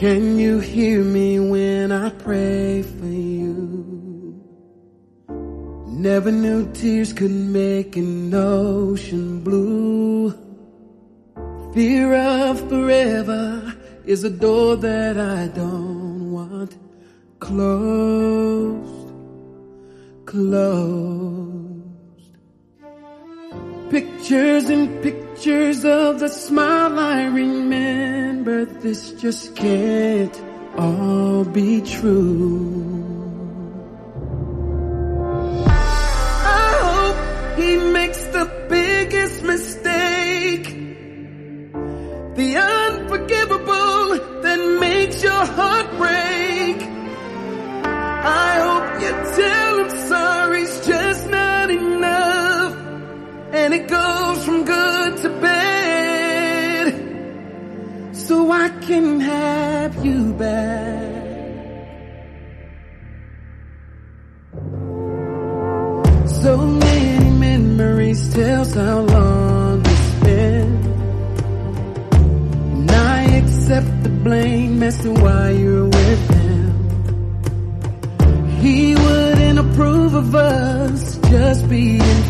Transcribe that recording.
Can you hear me when I pray for you? Never knew tears could make an ocean blue. Fear of forever is a door that I don't want closed, closed. Pictures and pictures of the smile I remember. This just can't all be true. I hope he makes the biggest mistake, the unforgivable that makes your heart break. I hope you tell him sorry's just not enough, and it goes from good to bad, so I can have you back. So many memories tells how long it's been, and I accept the blame messing while you're with him. He wouldn't approve of us just being